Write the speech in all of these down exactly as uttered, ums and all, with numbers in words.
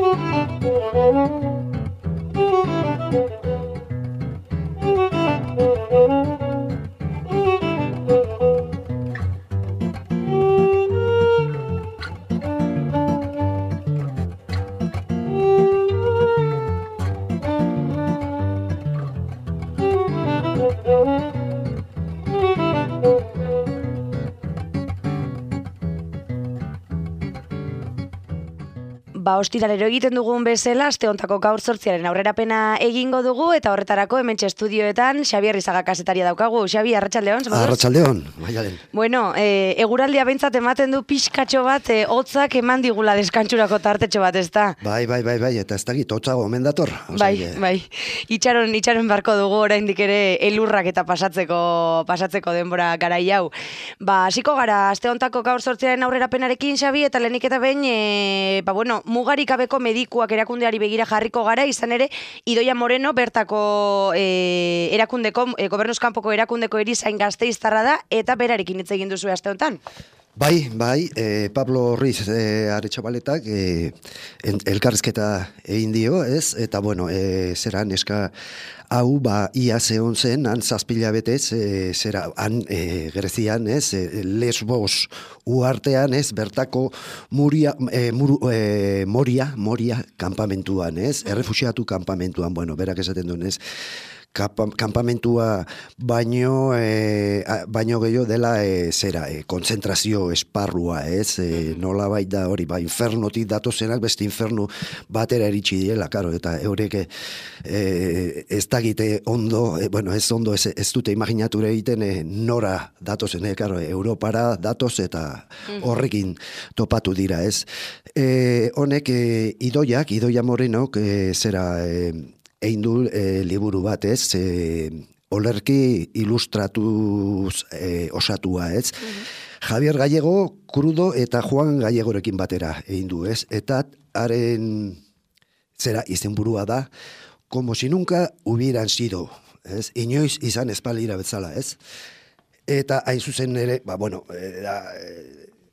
Ba, ostiralero egiten dugun bezala, aste hontako gaur zortziaren aurrerapena egingo dugu, eta horretarako hementxe estudioetan Xabier Rizaga kazetaria daukagu. Xabi, arratsaldeon. Arratsaldeon, baialen. Bueno, e, eguraldia behintzat ematen du pixkatxo bat, e, hotzak eman digula deskantsurako tartetxo bat, ezta? Bai, bai, bai, bai, eta ez dakit, hotza gomen dator. Bai, bai, itxaron, itxaron barko dugu oraindik ere elurrak eta pasatzeko, pasatzeko denbora garai hau. Ba, hasiko gara, aste hontako gaur zortziaren aurrerapenarekin, Xabi, eta lehenik eta behin, e, ba, bueno, mugarik gabeko medikuak erakundeari begira jarriko gara, izan ere, Idoia Moreno bertako e, erakundeko, e, gobernuzkanpoko erakundeko erizain Gasteiztarra da, eta berarekin hitz egin duzu aste honetan. Bai, bai, eh, Pablo Ruiz eh, Aretxabaletak eh, elkarrizketa egin dio, ez? Eta, bueno, eh, zera neska hau, ba, ia zehon zen, han zazpila betez, eh, zera, han eh, Grezian, ez? Eh, Lesbos uartean, ez? Bertako muria, eh, muru, eh, moria, moria kampamentuan, ez? Errefuxiatu kampamentuan, bueno, berak esaten duen, ez? Kampamentua baino e, baino gehiago dela e, zera, e, konzentrazio esparrua, ez? E, nola baita hori, ba, infernotik datozenak beste infernu batera eritsi direla, karo, eta eurek e, ez dagite ondo, e, bueno, ez ondo, ez, ez dute imaginature egiten e, nora datozen, e, karo, Europara datoz eta horrekin topatu dira, ez? E, honek, e, Idoiak, Idoia Morenok, e, zera, e, egin du e, liburu bat, ez, e, olerki ilustratuz e, osatua, ez. Mm-hmm. Javier Gallego, Krudo eta Juan Gallegorekin batera egin du, ez. Eta haren, zera, izenburua da, como si nunca hubieran sido, ez. Inoiz izan espalira bezala, ez. Eta hain zuzen ere, ba, bueno, e, da, e,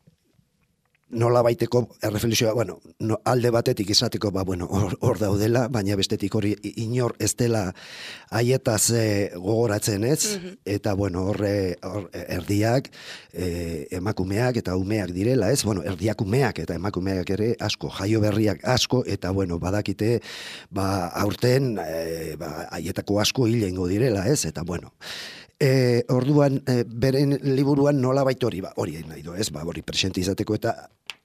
nola baiteko errefelizioa, bueno, no, alde batetik izateko, ba, bueno, hor, hor daudela, baina bestetik hori inor ez dela haietaz e, gogoratzen, ez? Mm-hmm. Eta, bueno, horre hor, erdiak, e, emakumeak eta umeak direla, ez? Bueno, erdiak umeak eta emakumeak ere asko, jaio berriak asko, eta, bueno, badakite, ba, aurten, e, ba, haietako asko hilengo direla, ez? Eta, bueno, E, orduan, e, beren liburuan nola baita hori, ba, hori nahi du, ez, ba, hori presente izateko eta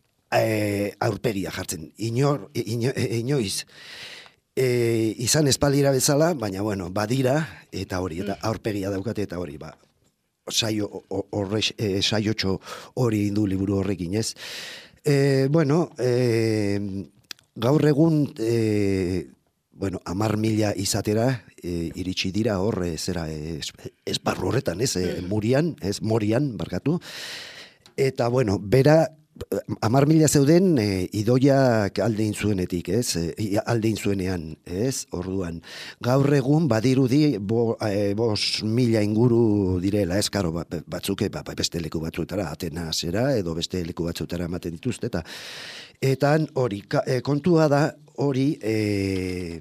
e, aurpegia jartzen. Inor, ino, e, inoiz, e, izan espalira bezala, baina, bueno, badira, eta hori, eta aurpegia daukate, eta hori, ba, saio, horre, e, saiotxo hori indu liburu horrekin, ez. E, bueno, e, gaur egun, e, bueno, amar mila izatera e, iritsi dira hor, e, zera, esparru horretan, ez, e, murian, ez, morian, barkatu. Eta, bueno, bera, amar mila zeuden e, Idoiak aldein zuenetik, ez, e, aldein zuenean, ez, orduan. Gaur egun badirudi bo, e, bos mila inguru direla, ez, karo, ba, batzuke, ba, beste leku batzuetara, Atenasera, edo beste leku batzuetara ematen dituzte, eta etan hori, e, kontua da, hori, e,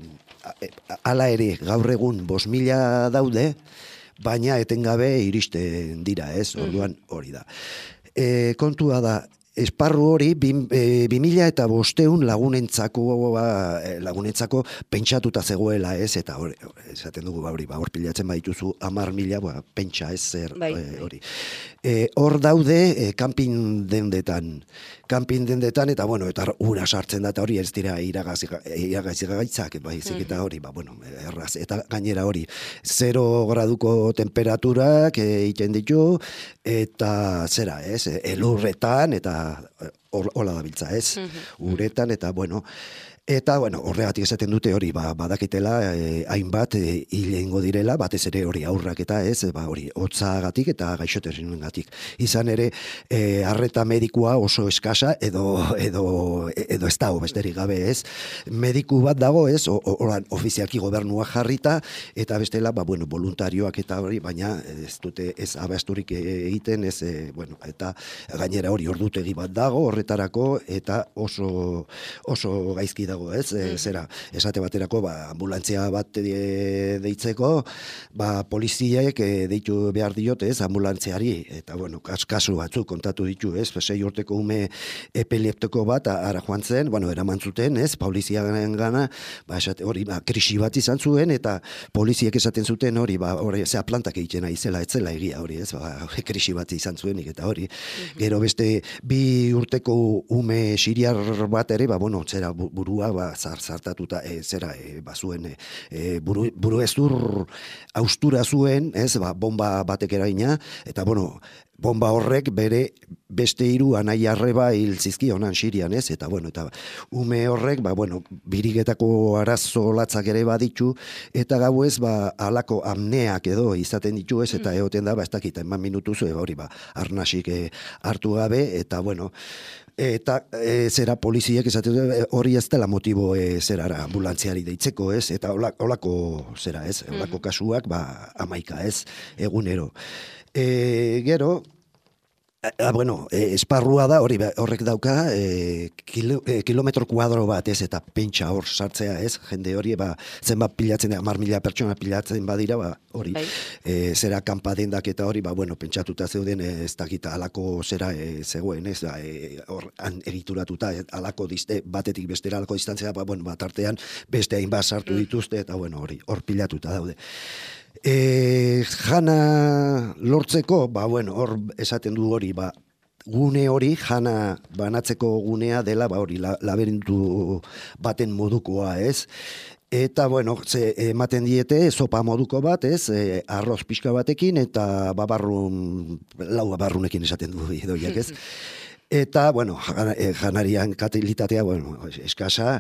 ala ere, gaur egun bos mila daude, baina etengabe iristen dira, ez, orduan hori da. E, kontua da, esparru hori, bi, e, bi mila eta bosteun lagunentzako, ba, lagunentzako pentsatuta zegoela, ez, eta hori, esaten dugu, ba, hori, ba, hor pilatzen badituzu, amar mila, ba, pentsa, ez, zer, bai, e, hori. E, hor daude, e, kanpin dendetan, kanpin dendetan, eta, bueno, eta ura sartzen da, eta hori ez dira iragazigaitzak, bai, zik, eta hori, ba, bueno, erraz, eta gainera hori, zero graduko temperaturak egiten ditu, eta zera, ez, elurretan, eta hola da biltza, ez, uretan, eta, bueno, eta, bueno, horregatik esaten dute hori, ba, badakitela, eh, hainbat eh, hilengo direla, batez ere hori aurrak eta ez, ba, hori, hotzagatik eta gaixotasunengatik. Izan ere, eh, arreta medikua oso eskasa, edo, edo, edo ez dago, besterik gabe, ez. Mediku bat dago, ez, oran ofizialki gobernua jarrita, eta bestela, ba, bueno, voluntarioak eta hori, baina ez dute, ez abasturik egiten, ez, eh, bueno, eta gainera hori ordutegi bat dago, horretarako, eta oso, oso gaizki dago, ez? E, zera, esate baterako, ba, ambulantzia bat e, deitzeko, ba, poliziek e, deitu behar diote, ez, ambulantziari, eta, bueno, kas, kasu batzuk kontatu ditu, ez, sei urteko ume epileptiko bat, ara joan zen, bueno, eraman zuten, ez, poliziaren gana, ba, esate, hori, ba, krisi bat izan zuen, eta poliziek esaten zuten hori, ba, hori, zea plantak egiten izela, etzela egia hori, ez, ba, krisi bat izan zuenik, eta hori, gero beste, bi urteko ume siriar bat ere, ba, bueno, zera, burua, ba, zar, zartatuta, e, zera, e, ba, zuen, e, buru, buru ezur austura zuen, ez, ba, bomba batek eraina, eta, bueno, bomba horrek bere beste hiru anai arreba hil zizkionan Sirian, ez? Eta bueno, eta ume horrek, ba bueno, birigetako arazo latzak ere baditu eta gauez ba halako amneak edo izaten ditu, ez? Eta egoten da, ba ez dakit, eman minutu zu hori ba arnasik e, hartu gabe eta bueno, eta e, zera poliziek esaten dute hori ez dela motibo e, zerara ambulantziari deitzeko, ez? Eta holako zera, ez? Holako kasuak ba hamaika, ez? Egunero. E, gero, a, bueno, e, esparrua da, hori horrek dauka, e, kilo, e, kilometro kuadro bat, ez, eta pentsa hor sartzea, ez, jende hori, ba, zenbat pilatzen, hamar mila pertsona pilatzen badira, ba, hori, e, zera kanpadendak eta hori, ba, bueno, pentsatuta zeuden, ez dakita, alako zera e, zegoen, ez, da, e, hor, han egituratuta, e, alako diste, batetik bestera alako distantzia, ba, bueno, bat artean, beste hainbat sartu dituzte, eta, bueno, hori, hor pilatuta daude. E, jana lortzeko, ba, bueno, hor esaten du hori, ba, gune hori, jana banatzeko gunea dela, ba, hori, la, laberintu baten modukoa, ez? Eta, bueno, ze, ematen diete, sopa moduko bat, ez? E, arroz pixka batekin, eta babarrun, lau babarrunekin esaten du idoiak, ez? Eta, bueno, janarian katilitatea, bueno, eskasa,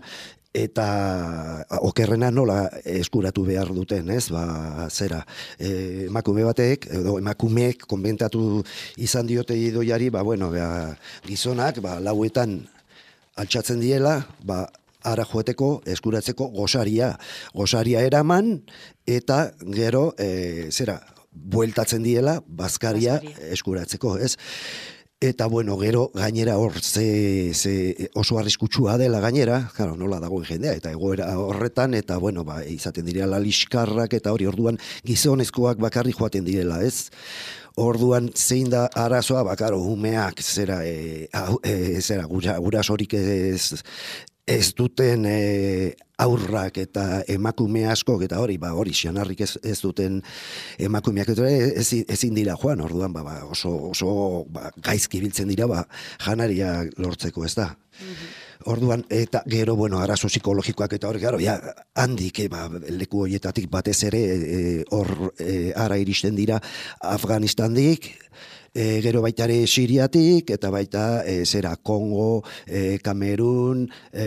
eta okerrena nola eskuratu behar duten, ez? Ba, zera, e, emakume batek, edo emakumeek konbentatu izan diote idoiari, ba, bueno, ba, gizonak, ba, lauetan altxatzen diela, ba, ara joeteko, eskuratzeko gosaria. Gosaria eraman, eta gero, e, zera, bueltatzen diela, bazkaria eskuratzeko, ez? Eta, bueno, gero, gainera hor, ze, ze oso arriskutsua dela gainera, claro, nola dagoen jendea, eta egoera horretan, eta, bueno, ba, izaten direla liskarrak, eta hori, orduan, gizonezkoak bakarri joaten direla, ez? Orduan, zein da arazoa, bakaro, umeak, zera, e, e, zera, gura, gurasorik ez, ez duten e, aurrak eta emakume askok eta hori, ba, hori, xanarrik ez, ez duten emakumeak eta ez, ezin dira joan, orduan, ba, ba, oso, oso ba, gaizki biltzen dira, ba, janaria lortzeko, ez da. Orduan, eta gero, bueno, arazo psikologikoak eta hori, gero, ja, handik, e, ba, leku horietatik batez ere, hor, e, ara iristen dira Afganistandik, E, gero baita ere Siriatik, eta baita e, zera Kongo, e, Kamerun,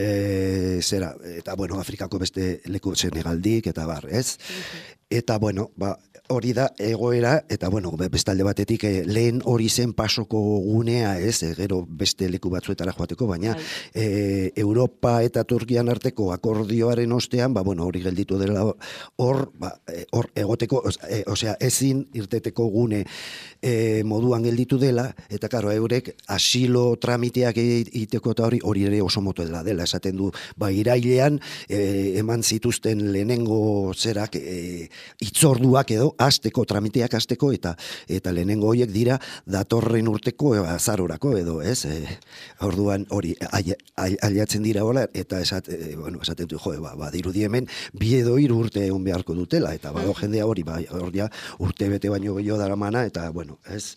e, zera, eta bueno, Afrikako beste leku Senegaldik, eta bar, ez? Eta bueno, ba, hori da egoera, eta bueno, bestalde batetik e, lehen hori zen pasoko gunea, ez? E, gero beste leku batzuetara joateko, baina e, Europa eta Turkian arteko akordioaren ostean, ba bueno, hori gelditu dela hor, ba, hor egoteko, e, osea, ezin irteteko gune e, moduan gelditu dela, eta karo, eurek asilo tramiteak egiteko eta hori hori ere oso moto dela dela, esaten du, ba, irailean e, eman zituzten lehenengo zerak e, itzorduak edo hasteko, tramiteak hasteko, eta eta lehenengo horiek dira datorren urteko azarorako edo, ez? E, orduan hori ailatzen dira hola, eta esat, e, bueno, esaten du, jo, ba, ba, dirudi hemen bi edo hiru urte egon beharko dutela, eta bado jendea hori, ba, hori urte bete baino gehiago daramana, eta bueno, ez?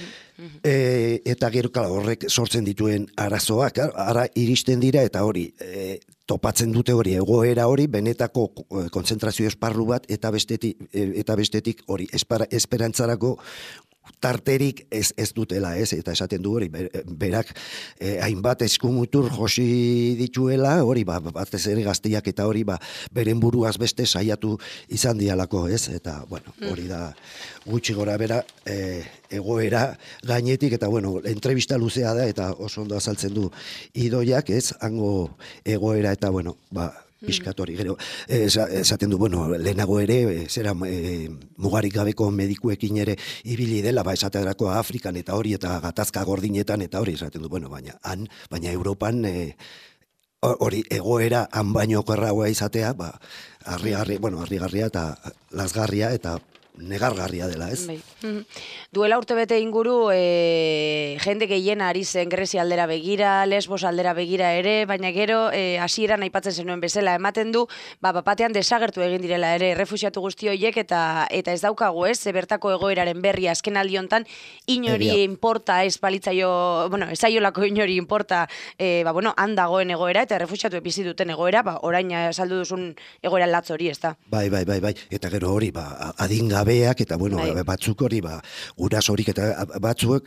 E, eta gero, kala, horrek sortzen dituen arazoak, ara iristen dira, eta hori, e, topatzen dute hori, egoera hori, benetako kontzentrazio esparru bat, eta bestetik, eta bestetik hori, espara, esperantzarako tarterik ez, ez dutela, ez, eta esaten du hori, berak eh, hainbat eskumutur josi dituela, hori, ba, batez ere gazteak eta hori, ba, beren buruaz beste saiatu izan dialako, ez, eta, bueno, hori da gutxi gora bera eh, egoera gainetik, eta, bueno, entrevista luzea da, eta oso ondo azaltzen du idoiak, ez, hango egoera, eta, bueno, ba, piskatori, gero, esaten du, bueno, lehenago ere, zera e, mugarik gabeko medikuekin ere ibili dela, ba, esaterako Afrikan eta hori, eta gatazka gordinetan, eta hori, esaten du, bueno, baina, han, baina Europan, e, hori egoera han baino okerragoa izatea, ba, harrigarria, bueno, harrigarria eta lazgarria eta negargarria dela, ez? Bai. Duela urte bete inguru, e, jende gehien ari zen Grezia aldera begira, Lesbos aldera begira ere, baina gero e, hasieran aipatzen zenuen bezala ematen du, ba, bapatean desagertu egin direla ere refuxiatu guzti horiek eta eta ez daukagu, ez? Ze bertako egoeraren berri azken aldi hontan inori Egia. inporta, ez balitzaio, bueno, ez zaiolako inori inporta, e, ba, bueno, han dagoen egoera eta refuxiatu bizi duten egoera, ba, orain saldu duzun egoera latz hori, ez da? Bai, bai, bai, bai. Eta gero hori, ba, adingabeak, eta bueno, Bai. batzuk hori, ba, gurasorik eta batzuek,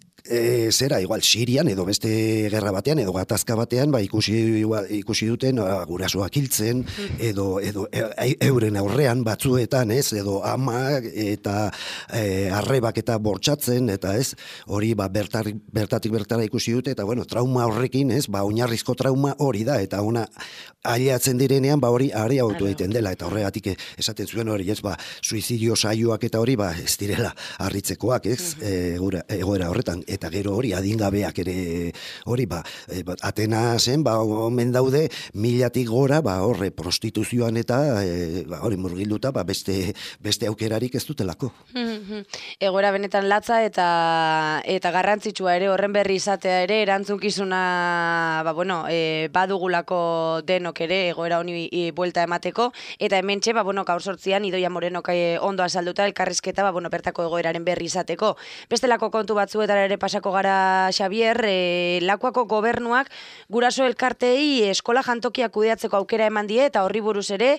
e, zera, igual, Sirian edo beste gerra batean, edo gatazka batean, ba, ikusi, igual, ikusi duten a, gurasoak hiltzen, edo, edo e, euren aurrean batzuetan, ez, edo ama eta e, arrebak eta bortxatzen, eta ez, hori ba, bertar, bertatik bertara ikusi dute, eta bueno, trauma horrekin, ez, ba, oinarrizko trauma hori da, eta ona aileatzen direnean, ba, hori areagotu egiten dela, eta horregatik esaten zuen hori, ez, ba, suizidio saioak eta hori, ba, ez direla harritzekoak, ez, e, egoera, egoera horretan, eta gero hori adingabeak ere hori, ba, e, ba Atenasen, ba, omen daude milatik gora, ba, horre prostituzioan eta e, ba, hori murgilduta, ba, beste, beste aukerarik ez dutelako. Egoera benetan latza eta eta garrantzitsua ere horren berri izatea ere erantzunkizuna, ba, bueno, e, badugulako denok ere egoera honi e, buelta emateko, eta hementxe, ba, bueno, gaur sortzian Idoia Morenok e, ondo azalduta elkarrizketa, ba, bueno, bertako egoeraren berri izateko. Bestelako kontu batzuetara ere pasako gara, Xabier, e, Lakuako gobernuak guraso elkartei eskola jantokia kudeatzeko aukera eman die, eta horri buruz ere,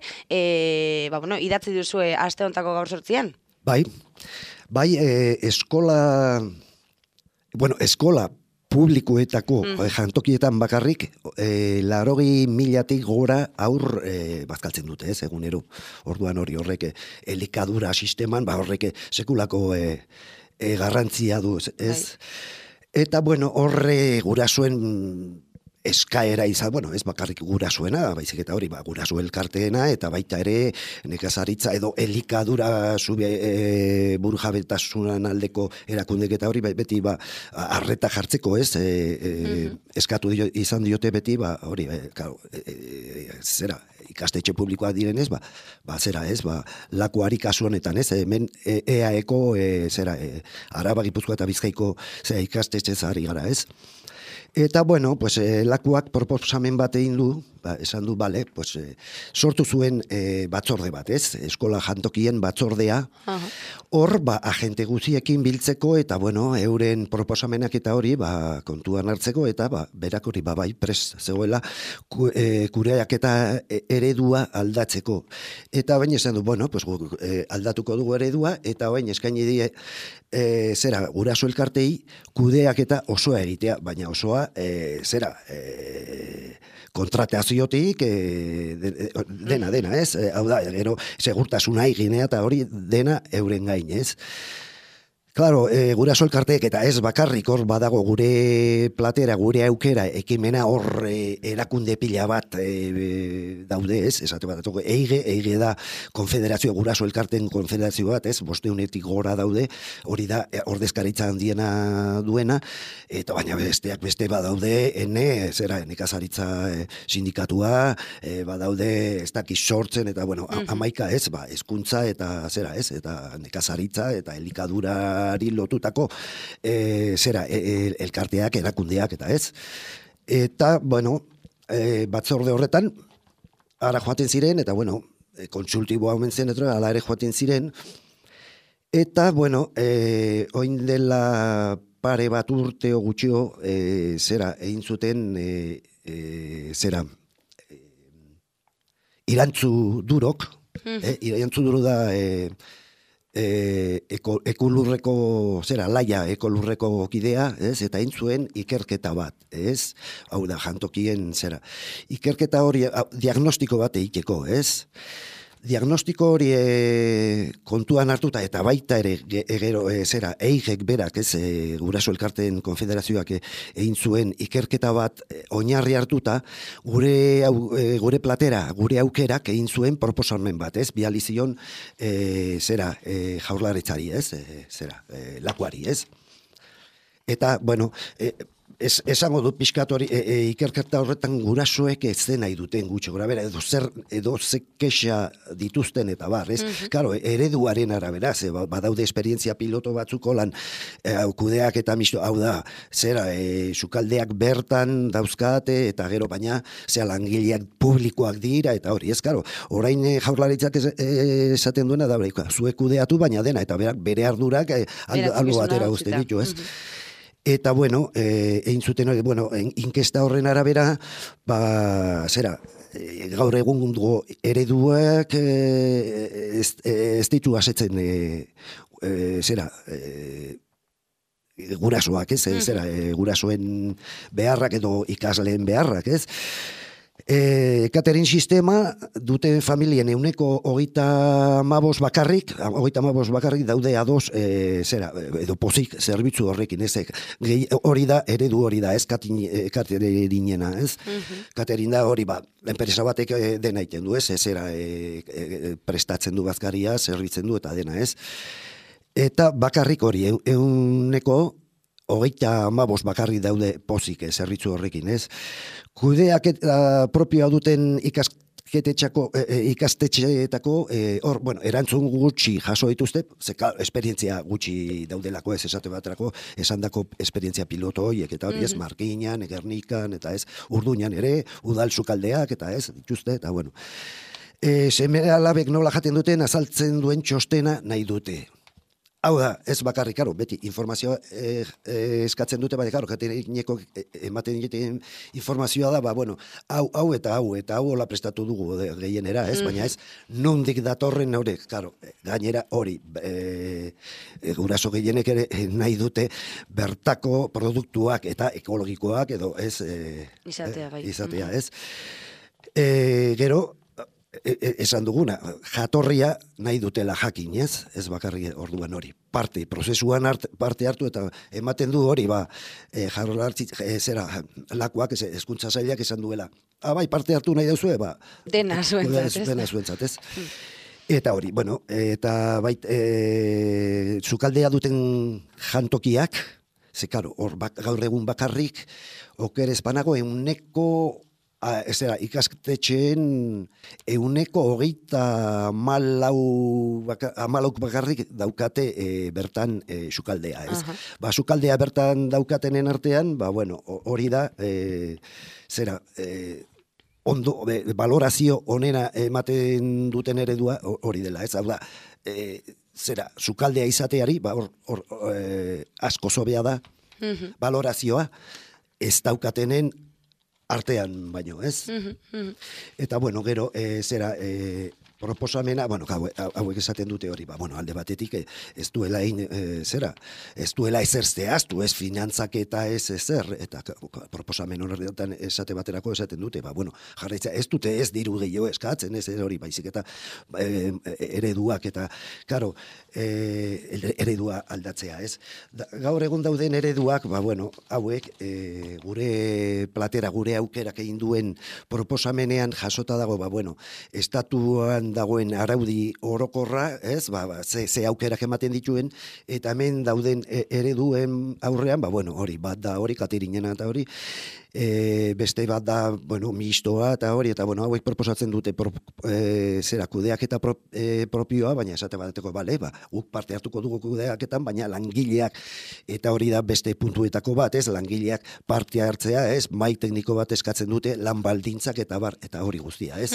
e, ba, bueno, idatzi duzue aste hontako gaur sortzian. Bai, bai, e, eskola, bueno, eskola publikoetako mm. jantokietan bakarrik, e, larogi milatik gora aur e, bazkaltzen dute, ez, egunero. Orduan hori horrek elikadura sisteman, ba horrek sekulako e, e, garrantzia du, ez? Bai. Eta, bueno, horre gurasoen eskaera izan, bueno, ez bakarrik gurasoena, baizik eta hori, ba, guraso elkarteena, eta baita ere nekazaritza edo elikadura zube e, burujabetasunan aldeko erakundek eta hori, beti, ba, arreta jartzeko, ez, e, e, mm-hmm. eskatu dio, izan diote beti, ba, hori, e, karo, e, e, zera, ikastetxe publikoa direnez, ba, ba, zera, ez, ba, Lakuari kasu honetan, ez, hemen e, eaeko, e, zera, e, Araba, Gipuzkoa eta Bizkaiko, zera, ikastetxe zari gara, ez. Eta, bueno, pues, eh, Lakuak proposamen bat egin du, ba, esan du, bale, pues, eh, sortu zuen eh, batzorde bat, ez? Eskola jantokien batzordea. Uh-huh. Hor, ba, agente guziekin biltzeko, eta, bueno, euren proposamenak eta hori, ba, kontuan hartzeko, eta, ba, berak hori, ba, bai, prest zegoela, ku, eh, kureak eta eredua aldatzeko. Eta baina esan du, bueno, pues, eh, aldatuko dugu eredua, eta baina eskaini die, eh, zera, guraso elkartei, kudeak eta osoa egitea, baina osoa E, zera, e, kontrataziotik e, de, dena, dena, ez? E, hau da, gero, segurtasuna eginea eta hori dena euren gain, ez? Claro, e, guraso elkarteek eta ez bakarrik hor badago gure platera, gure aukera, ekimena hor e, erakunde pila bat e, daude, ez? Esate bat, eige, eige da konfederazio, guraso elkarten konfederazio bat, ez? Bosteunetik gora daude, hori da ordezkaritza handiena duena, eta baina besteak beste badaude, ene, zera, nekazaritza e, sindikatua, e, badaude, ez dakiz sortzen, eta bueno, mm-hmm. amaika ez, ba, hezkuntza eta zera, ez? Eta nekazaritza, eta elikadura lotutako e, zera, e, elkarteak, erakundeak eta ez. Eta, bueno, e, batzorde horretan, ara joaten ziren, eta, bueno, e, kontsultiboa omen zen, eta ala ere joaten ziren, eta, bueno, e, oin dela pare bat urte o gutxio, e, zera, egin zuten, e, e, zera, e, irantzu durok, mm. e, irantzu duro da, e, E, eko, ekolurreko, zera, laia ekolurreko kidea, ez, eta intzuen ikerketa bat, ez, hau da, jantokien, zera, ikerketa hori, diagnostiko bat egiteko, ez, diagnostiko hori e, kontuan hartuta, eta baita ere, egero, e, zera, eigek berak, ez, e, guraso elkarteen konfederazioak e, egin zuen ikerketa bat e, oinarri hartuta, gure, au, e, gure platera, gure aukerak egin zuen proposamen bat, ez, bializion, e, zera, e, jaurlaritzari, ez, e, zera, e, Lakuari, ez. Eta, bueno, e, Ez, esango dut pixkat hori, e, e, ikerketa horretan gurasoek ez den nahi duten gutxo, gara bera, edo zer, edo ze kexa dituzten eta bar, ez? Mm Karo, ereduaren arabera, ze, badaude esperientzia piloto batzuko lan, e, kudeak eta misto, hau da, zera, e, sukaldeak bertan dauzkate, eta gero baina, zera, langileak publikoak dira, eta hori, ez, karo, orain e, jaurlaritzak ez, e, esaten duena, da, zuek kudeatu, baina dena, eta berak, bere ardurak, e, algo batera uste ditu, ez? Mm Eta, bueno, eh, egin zuten, bueno, inkesta horren arabera, ba, zera, e, gaur egun dugu ereduak e, ez, ez ditu asetzen, e, e, zera, e, gurasoak, ez, mm. zera, e, gurasoen beharrak edo ikasleen beharrak, ez. E, catering sistema dute familien euneko hogeita mabos bakarrik, hogeita mabos bakarrik daude ados, e, zera, edo pozik zerbitzu horrekin, ez, hori da, eredu hori da, ez, caterinena, ez, mm-hmm. catering da hori, ba, enpresa batek dena iten du, ez, ez, zera, e, e, prestatzen du bazkaria, zerbitzen du, eta dena, ez, eta bakarrik hori, euneko hogeita amabos bakarrik daude pozik zerbitzu horrekin, ez? Kudeak eta propioa duten ikasketetxako, e, ikastetxeetako, hor, e, bueno, erantzun gutxi jaso dituzte, zeka esperientzia gutxi daudelako, ez esate baterako, esandako esperientzia piloto horiek, eta hori ez, mm-hmm. Markinan, Gernikan, eta ez, Urduñan ere, udal sukaldeak, eta ez, dituzte, eta bueno. E, seme alabek nola jaten duten, azaltzen duen txostena nahi dute. Hau da, ez bakarrik, karo, beti informazioa eh, eh, eskatzen dute, baina, karo, jateneko ematen duten informazioa da, ba, bueno, hau, hau eta hau, eta hau hola prestatu dugu de, gehienera, ez, baina ez, nondik datorren hori, karo, gainera hori, e, e, guraso gehienek ere nahi dute bertako produktuak eta ekologikoak, edo ez, e, izatea, bai. izatea, ez. E, gero, esan duguna, jatorria nahi dutela jakin, ez? Ez bakarri orduan hori. Parte, prozesuan art, parte hartu eta ematen du hori, ba, e, jarrolartzi, e, zera, lakuak, ez, hezkuntza sailak esan duela. Ah, bai, parte hartu nahi dauzue, ba. Dena zuentzat, ez? Dena zuentzat, ez? Eta hori, bueno, eta bait, e, zukaldea duten jantokiak, ze, karo, hor bak, gaur egun bakarrik, oker espanago, euneko Ah, ez era, ikastetxeen euneko hogeita malau baka, amalauk bakarrik daukate e, bertan e, sukaldea, ez? Uh-huh. Ba, sukaldea bertan daukatenen artean, ba, bueno, hori da, e, zera, e, ondo, be, valorazio onena ematen duten eredua hori dela, ez? Hau da, e, zera, sukaldea izateari, ba, hor, hor, e, asko zobea da, uh-huh. valorazioa, ez daukatenen artean baino, ez? Mm-hmm. Eta, bueno, gero, e, zera, e, proposamena, bueno, hauek esaten dute hori, ba, bueno, alde batetik ez duela in, e, zera, ez duela ezer zehaztu, ez finantzak eta ez ezer, eta proposamen horretan esate baterako esaten dute, ba, bueno, jarraitza, ez dute ez diru gehiago eskatzen, ez hori, baizik eta e, ereduak, eta, karo, e, eredua aldatzea, ez? Da, gaur egun dauden ereduak, ba, bueno, hauek, e, gure platera, gure aukerak egin duen proposamenean jasota dago, ba, bueno, estatuan dagoen araudi orokorra, ez, ba, ba, ze, ze aukerak ematen dituen, eta hemen dauden ereduen aurrean, ba, bueno, hori, bat da hori, caterinena eta hori, e, beste bat da, bueno, mistoa eta hori, eta, bueno, hauek proposatzen dute, pro, e, zera, kudeak eta pro, e, propioa, baina esate bateko, bale, ba, guk parte hartuko dugu kudeaketan, baina langileak, eta hori da beste puntuetako bat, ez, langileak parte hartzea, ez, mai tekniko bat eskatzen dute, lan baldintzak eta bar, eta hori guztia, ez.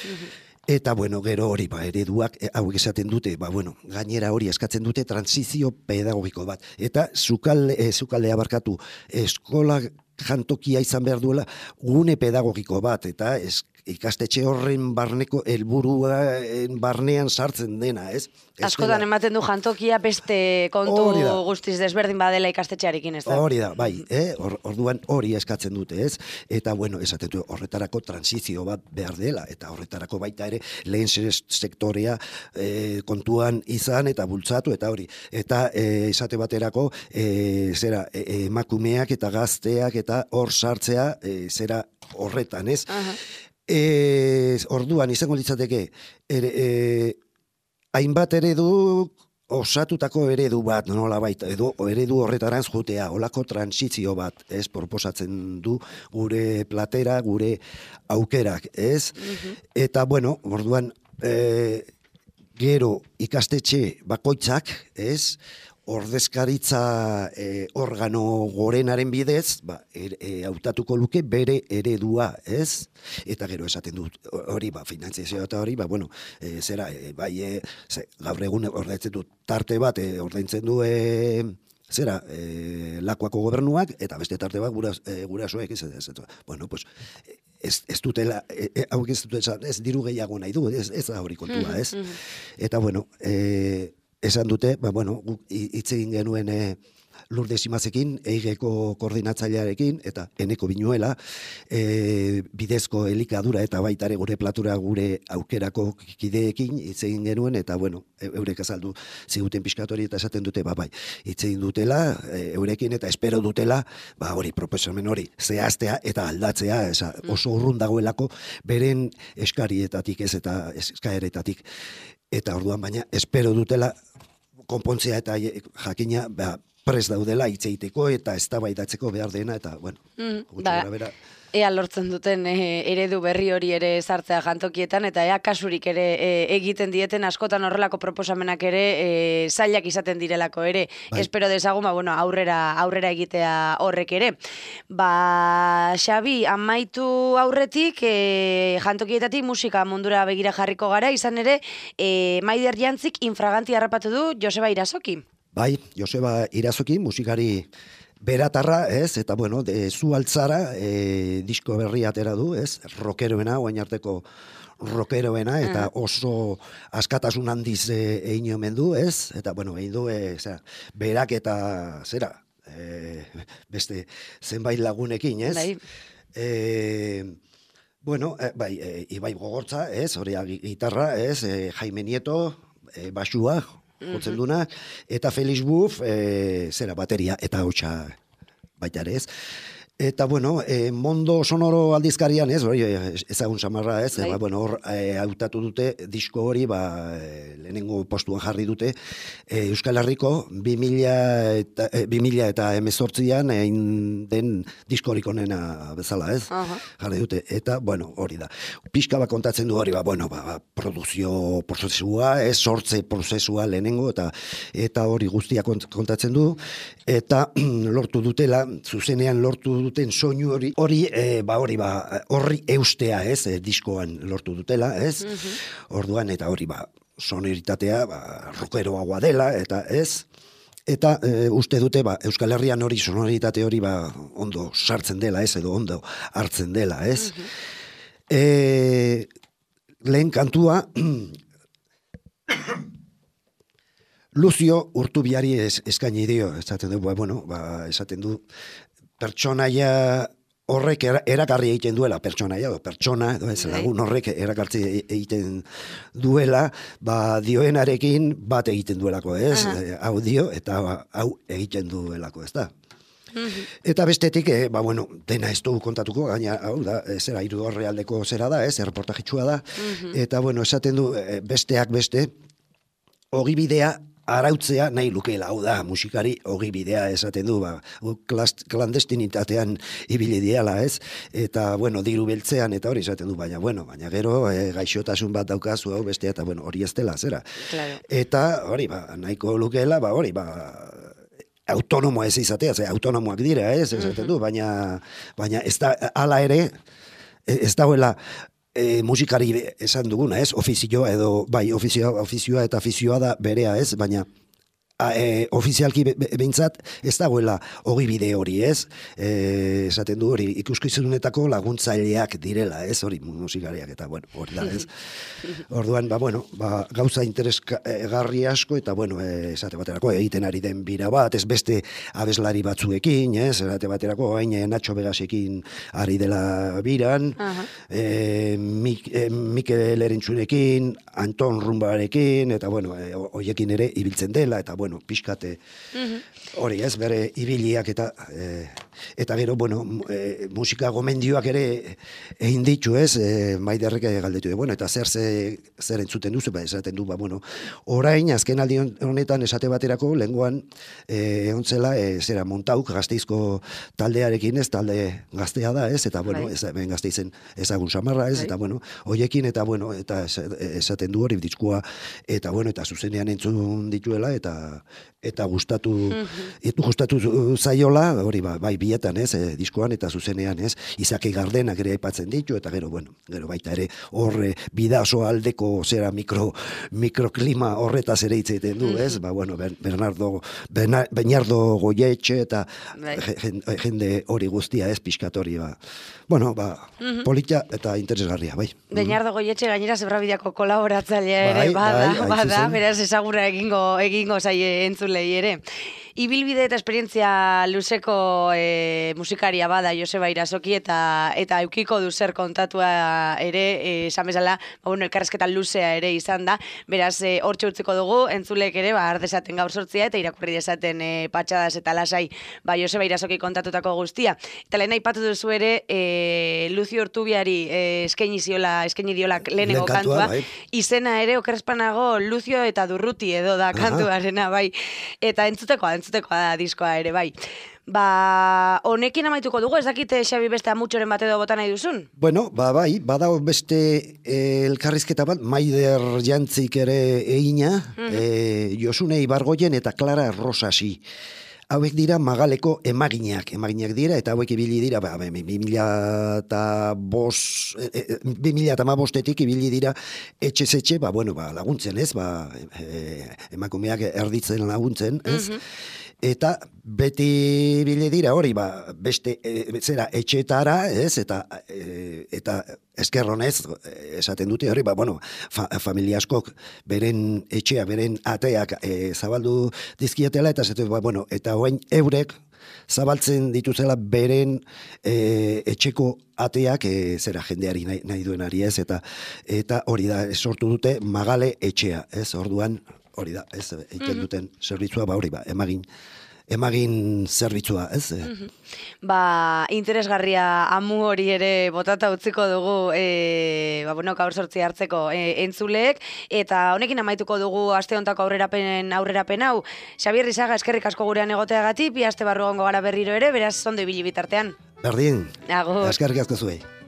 Eta, bueno, gero hori, ba, ereduak, hauek esaten dute, ba, bueno, gainera hori eskatzen dute transizio pedagogiko bat. Eta zukalde, eh, zukaldea barkatu, eskola jantokia izan behar duela gune pedagogiko bat, eta es, ikastetxe horren barneko helburua barnean sartzen dena, ez? Askotan ematen du jantokia beste kontu guztiz desberdin badela ikastetxearekin, ez da? Hori da, bai, eh? Or, orduan hori eskatzen dute, ez? Eta, bueno, esaten du, horretarako transizio bat behar dela, eta horretarako baita ere lehen sektorea eh, kontuan izan eta bultzatu, eta hori. Eta eh, esate baterako, eh, zera, eh, emakumeak eta gazteak eta hor sartzea, eh, zera horretan, ez? Uh-huh. E, orduan izango litzateke ere, e, hainbat eredu osatutako eredu bat, nolabait, edo eredu horretarantz jutea, olako transizio bat, ez, proposatzen du gure platera, gure aukerak, ez? Mm-hmm. Eta, bueno, orduan, e, gero ikastetxe bakoitzak, ez, ordezkaritza e, organo gorenaren bidez, ba, er, e, hautatuko luke bere eredua, ez? Eta gero esaten dut, hori, ba, finanziazioa eta hori, ba, bueno, e, zera, e, bai, e, ze, gaur egun ordaintzen du tarte bat, e, ordaintzen du, e, zera, e, Lakuako gobernuak, eta beste tarte bat guras, e, gurasoek, ez, ez, ez, bueno, pues, ez, ez dutela, e, hau ez dutela, ez diru gehiago nahi du, ez, ez da hori kontua, ez? Eta, bueno, e, esan dute, ba, bueno, hitz egin genuen e, Lourdes Imazekin, Eigeko koordinatzailearekin, eta Eneko Binuela, e, bidezko elikadura eta baitare gure platura gure aukerako kideekin hitz egin genuen, eta bueno, eurek azaldu ziguten pixkatori eta esaten dute, ba, bai, hitz egin dutela, e, eurekin eta espero dutela, ba, hori, proposamen hori, zehaztea eta aldatzea, esa, oso urrun dagoelako beren eskarietatik ez eta eskaeretatik. Eta orduan baina, espero dutela konpontzea eta jakina, ba, prest daudela hitz egiteko eta eztabaidatzeko behar dena, eta, bueno, mm, gutxi da, gara bera. Ea lortzen duten e, eredu berri hori ere sartzea jantokietan, eta ea kasurik ere e, egiten dieten askotan horrelako proposamenak ere e, zailak izaten direlako ere. Bai. Espero dezagun, ba, bueno, aurrera, aurrera egitea horrek ere. Ba, Xabi, amaitu aurretik, e, jantokietatik musika mundura begira jarriko gara, izan ere, e, Maider Jantzik infraganti harrapatu du Joseba Irazoki. Bai, Joseba Irazoki, musikari beratarra, ez, eta bueno, de, zu altzara, e, disko berri atera du, ez, rockeroena, oain arteko rockeroena, eta oso askatasun handiz e, egin omen du, ez, eta bueno, egin du, e, zera, berak eta, zera, e, beste zenbait lagunekin, ez? Bai. E, bueno, e, bai, e, Ibai Gogortza, ez, hori gitarra, ez, e, Jaime Nieto, e, basua, jotzen duna, eta Felix Buff, e, zera, bateria, eta hautsa baita ere ez. Eta, bueno, e, Mondo Sonoro aldizkarian, ez, hori, ezagun samarra, ez, ba, bueno, hor, e, hautatu dute, disko hori, ba, e, lehenengo postuan jarri dute, e, Euskal Herriko, bi mila eta, e, bi mila eta emezortzian, egin den diskorik onena bezala, ez, uh-huh. jarri dute, eta, bueno, hori da. Pixka bat kontatzen du hori, ba, bueno, ba, produzio prozesua, ez, sortze prozesua lehenengo, eta eta hori guztia kontatzen du, eta lortu dutela, zuzenean lortu duten soinu hori, hori, e, ba, hori, ba, horri eustea, ez, e, diskoan lortu dutela, ez, uh-huh. orduan, eta hori, ba, sonoritatea, ba, rockeroagoa dela, eta ez, eta e, uste dute, ba, Euskal Herrian hori, sonoritate hori, ba, ondo sartzen dela, ez, edo ondo hartzen dela, ez. Uh-huh. e, lehen kantua, Lucio Urtubiari es, eskaini dio, esaten du, ba, bueno, ba, esaten du, pertsonaia horrek erakarri egiten duela, pertsonaia, pertsona, edo ez, lagun horrek erakartzi egiten duela, ba, dioenarekin bat egiten duelako, ez, uh-huh. hau dio, eta hau egiten duelako, ez da. Uh-huh. Eta bestetik, eh, ba, bueno, dena ez du kontatuko, gaina, hau da, zera, hiru horrealdeko zera da, ez, erreportajitsua da, uh-huh. eta, bueno, esaten du, besteak beste, ogibidea arautzea nahi lukeela, hau da, musikari ogibidea esaten du, ba, klandestinitatean ibili diala, ez? Eta, bueno, diru beltzean, eta hori esaten du, baina, bueno, baina gero, e, gaixotasun bat daukazu, hau bestea, eta, bueno, hori ez dela, zera. Claro. Eta, hori, ba, nahiko lukeela, ba, hori, ba, autonomoa ez izatea, ze, autonomoak dira, ez, esaten du, baina, baina ez da, ala ere, ez dauela, E, musikari esan duguna, ez, ofizioa edo, bai, ofizioa, ofizioa eta afizioa da berea, ez, baina a, e, ofizialki be, behintzat ez dagoela ogibide hori, ez, e, esaten du hori ikuskizunetako laguntzaileak direla, ez, hori musikariak, eta, bueno, hori da, ez. Orduan, ba, bueno, ba, gauza interesgarri asko, eta, bueno, e, esate baterako egiten ari den bira bat, ez beste abeslari batzuekin, ez, esate baterako, hain Nacho Vegasekin ari dela biran, uh-huh. e, Mik, e, Mikel Erentzunekin, Anton Rumbarekin, eta, bueno, e, hoiekin ere ibiltzen dela, eta, bueno, pixkate hori, ez, bere ibiliak eta e, eta gero, bueno, e, musika gomendioak ere egin ditu, ez, e, Maiderrek galdetu, bueno, eta zer ze, zer entzuten duzu, ba, esaten du, ba, bueno, orain, azken aldi honetan esate baterako, lenguan, e, ontzela, e, zera, Montauk, Gasteizko taldearekin, ez, talde gaztea da, ez, eta, bueno, ez, ben Gasteizen ezagun samarra, ez, eta, bueno, hoiekin, eta, bueno, eta esaten du hori diskua, eta, bueno, eta zuzenean entzun dituela, eta eta gustatu mm-hmm. gustatu zaiola, hori ba, bai bietan, ez, e, diskoan eta zuzenean, ez, Izaki Gardenak ere aipatzen ditu, eta gero, bueno, gero baita ere horre bidaso aldeko zera mikro, mikroklima horretaz ere hitz egiten du, ez, mm-hmm. ba, bueno, Bernardo, Beñardo Goietxe, eta jende hori guztia, ez, pixkatori, ba, bueno, ba, mm-hmm. polita eta interesgarria, bai. Beñardo Goietxe gainera Zebrabideako kolaboratzailea ere, bai, bada, bai, bada, beraz ezagurra egingo, egingo zaie entzulei ere. Ibilbide eta esperientzia luzeko e, musikaria bada Joseba Irazoki eta eta eukiko du zer kontatua ere, esan bezala, ba, bueno, elkarrezketa luzea ere izan da, beraz, e, hortxe utziko dugu, entzulek ere, ba, ardezaten gaur sortzia eta irakurri dezaten e, patxadas eta lasai, ba, Joseba Irazoki kontatutako guztia. Eta lehen aipatu duzu ere, e, Lucio Urtubiari e, eskaini ziola, eskaini diola lehenengo kantua, bai. Izena ere, okerrespanago, Lucio eta Durruti edo da kantuarena, bai, eta entzutekoa, entzutekoa da diskoa ere, bai. Ba, honekin amaituko dugu, ez dakite Xabi beste amutxoren bat edo bota nahi duzun? Bueno, ba, bai, bada beste eh, elkarrizketa bat, Maider Jantzik ere egina, mm-hmm. eh, Josune Ibargoien eta Clara Rosasi. Hauek dira Magaleko emaginak, emaginak dira, eta hauek ibili dira, ba, bi mila eta bost, bi mila eta bostetik ibili dira etxe-etxe, ba, bueno, ba, laguntzen, ez, ba, e, emakumeak erditzen laguntzen, ez, mm-hmm. Eta beti bile dira hori, ba, beste, e, zera, etxetara, ez, eta, e, eta eskerronez, esaten dute hori, ba, bueno, fa, familia askok beren etxea, beren ateak e, zabaldu dizkietela, eta zatu, ba, bueno, eta hoain eurek zabaltzen dituzela beren e, etxeko ateak, e, zera, jendeari nahi, nahi duenari, ez, eta, eta hori da, sortu dute Magale etxea, ez, orduan, hori da, ez, egiten duten zerbitzua, ba, hori, ba, emagin, emagin zerbitzua, ez? Mm-hmm. Ba, interesgarria amu hori ere botata utziko dugu, e, ba, bueno, gaur sortzi hartzeko e, entzuleek, eta honekin amaituko dugu aste hontako aurrerapen, aurrerapen hau. Xabier Rizaga, eskerrik asko gurean egoteagatik, bi aste barru gongo gara berriro ere, beraz, ondo ibili bitartean. Berdin, Agur. eskerrik asko zuei.